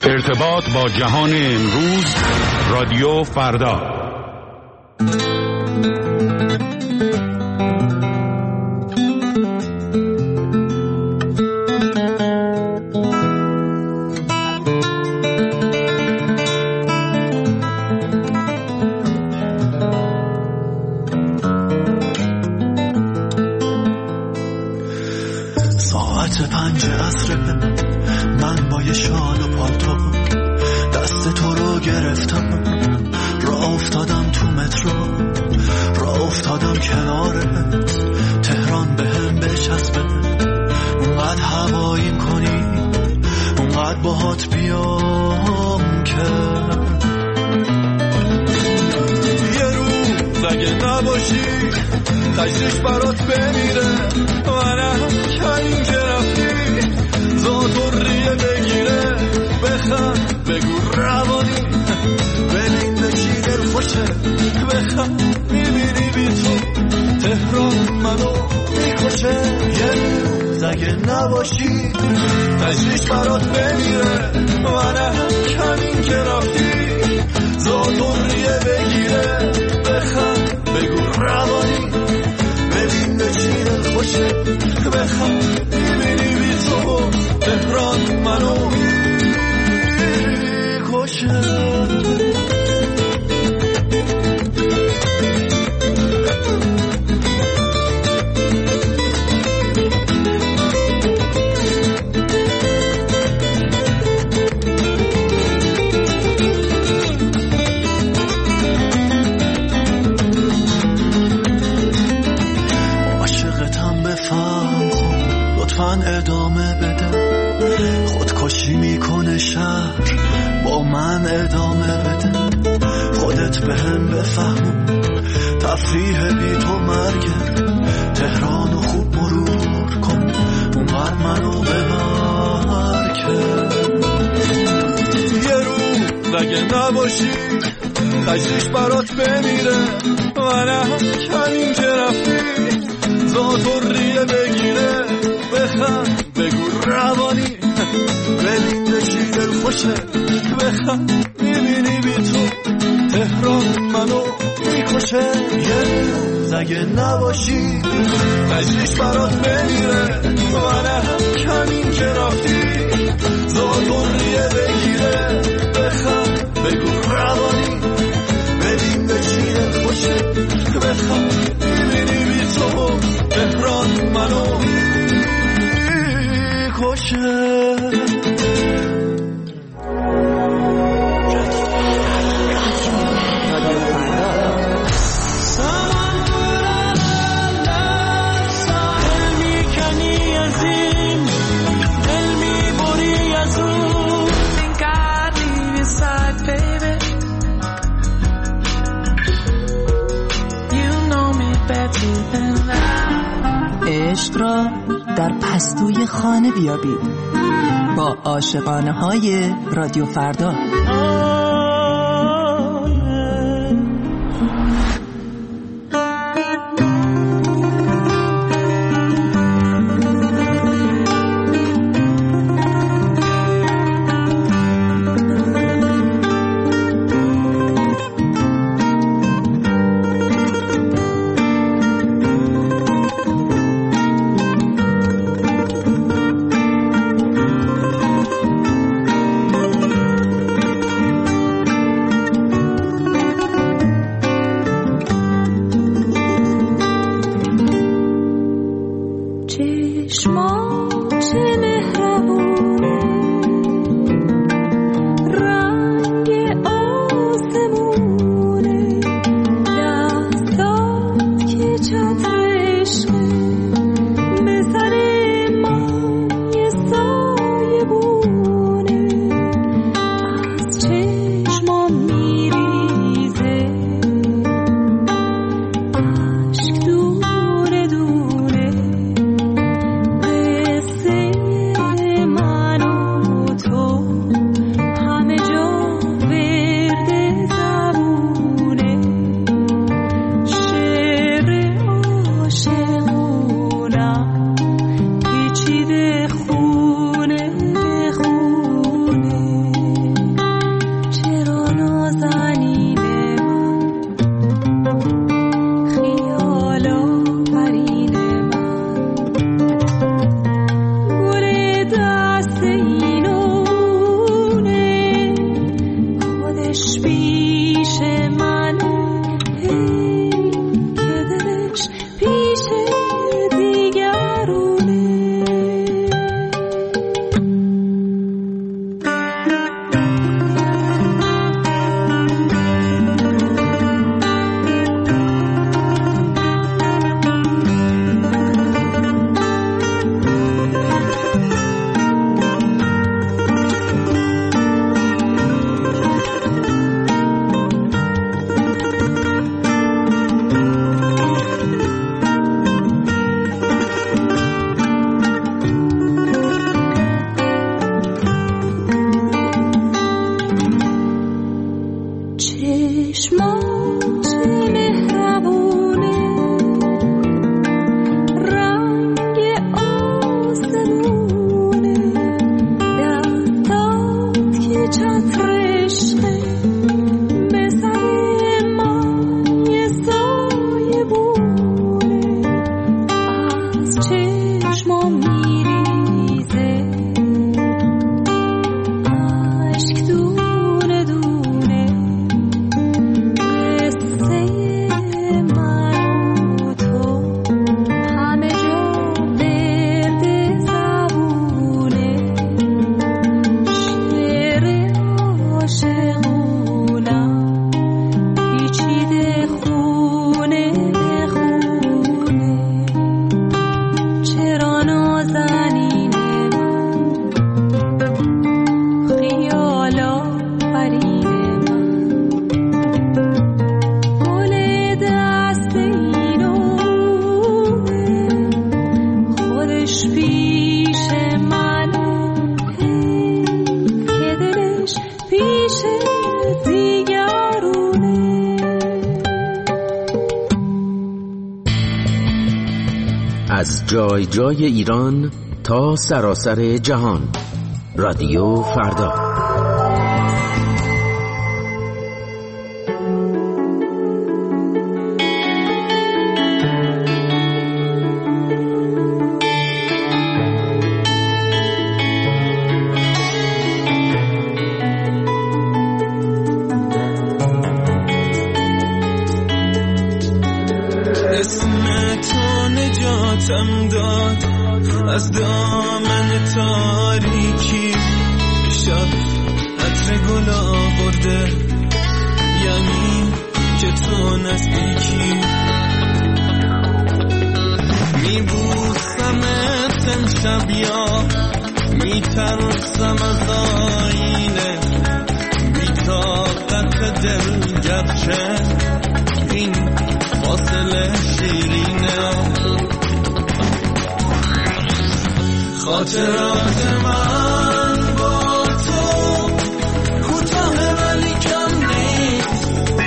ارتباط با جهان امروز، رادیو فردا. ساعت 5 عصر من با یه شال و پالتو دست تو رو گرفتم، راه افتادم تو مترو، راه افتادم کنارت، تهران به هم بچسبه، اونقدر هواییم کنی، اونقدر باهات بیام که یه روز اگه نباشی تشریش برات بمیره، منم کمین که رفتی زاتوریه بگیره، بخند بگو روانی ببین به چی دل خوشه، بخند میبینی بی تو تهران منو میکشه، یه روز اگه نباشی تشریش برات بمیره، منم کمین که رفتی زاتوریه بگیره، بخند بگو روانی ببین به چی دل خوشه، بخند میبینی بی تو تهران منو میکشه. ادامه بده، خودکشی میکنه شهر با من ادامه بده، خودت به هم بفهم تفریح بی تو مرگه، تهرانو خوب مرور کن اونقدر منو ببر که یه روز اگه نباشی تشریش برات بمیره، منم کمین که رفتی زاتوریه بگیره، بخند بگو روانی ببین به چی دل خوشه، بخند میبینی بی تو تهران منو میکشه، یه روز اگه نباشی تشریش برات بمیره، منم کمین که رفتی زاتوریه بگیره، بخند بگو روانی ببین به چی دل خوشه، بخند میبینی بی تو تهران منو میکشه. عشق را در پستوی خانه بیابید با عاشقانه های رادیو فردا. جای جای ایران تا سراسر جهان. رادیو فردا. داد از دامن تاریکی، شب عطر گل آورده، یعنی که تو نزدیکی. میبوسمت امشب یا میترسم از آینه، بی‌طاقت دل گرچه این فاصله شیرینه. خاطرات من با تو کوتاه ولی کم نیست،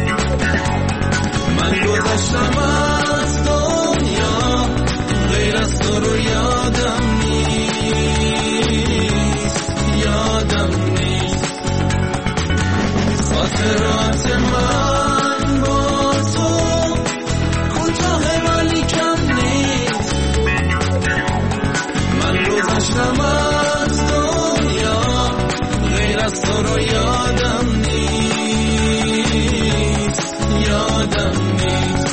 من گذشتم از دنیا غیر از تو رو یادم نیست، یادم نیست. خاطرات من با تو کوتاه ولی کم نیست، گذشتم از دنیا غیر از تو رو یادم نیست، یادم نیست.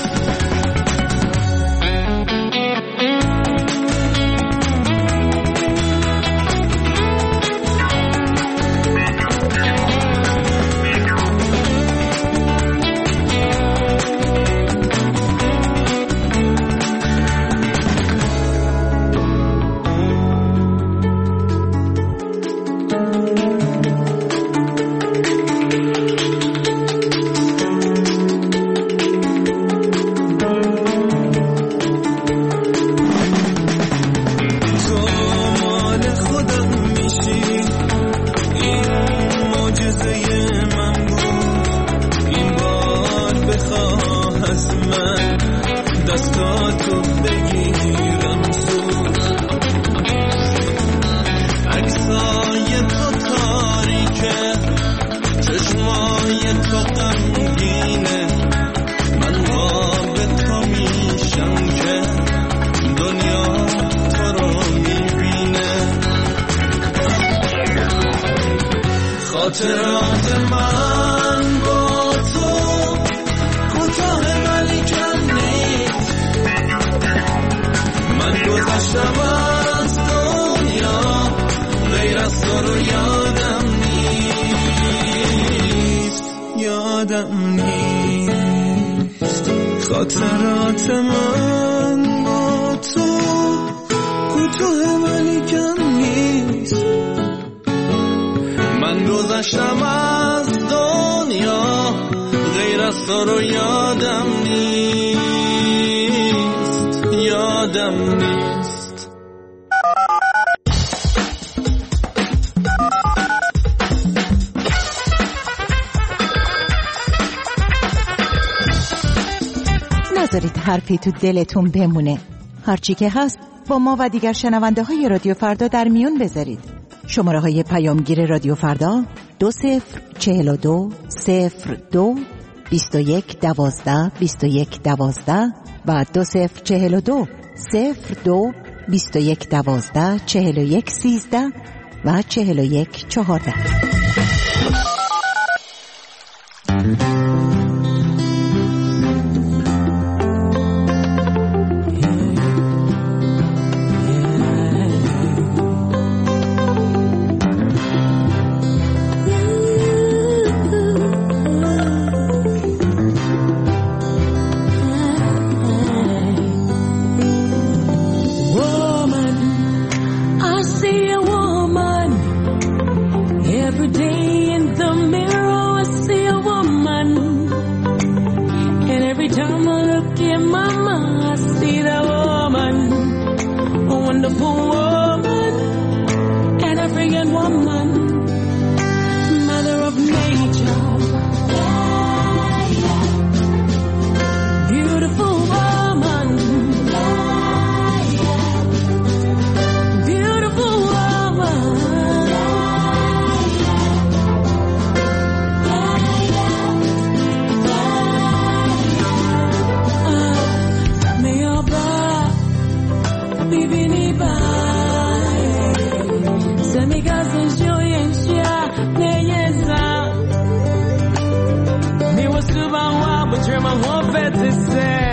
خاطرات من با تو کوتاه ولی کم نیست، من گذشتم از دنیا غیر از تو رو یادم نیست، یادم نیست. خاطرات من با تو کوتاه ولی کم نیست، من گذشتم از دنیا غیر از تو رو یادم نیست، یادم نیست. نذارید حرفی تو دلتون بمونه. هرچی که هست با ما و دیگر شنونده های رادیو فردا در میون بذارید. شماره های پیامگیر رادیو فردا 2042 02 21 12 21 12 و 2042 02 21 12 41 13 و 41 14. محافظ سر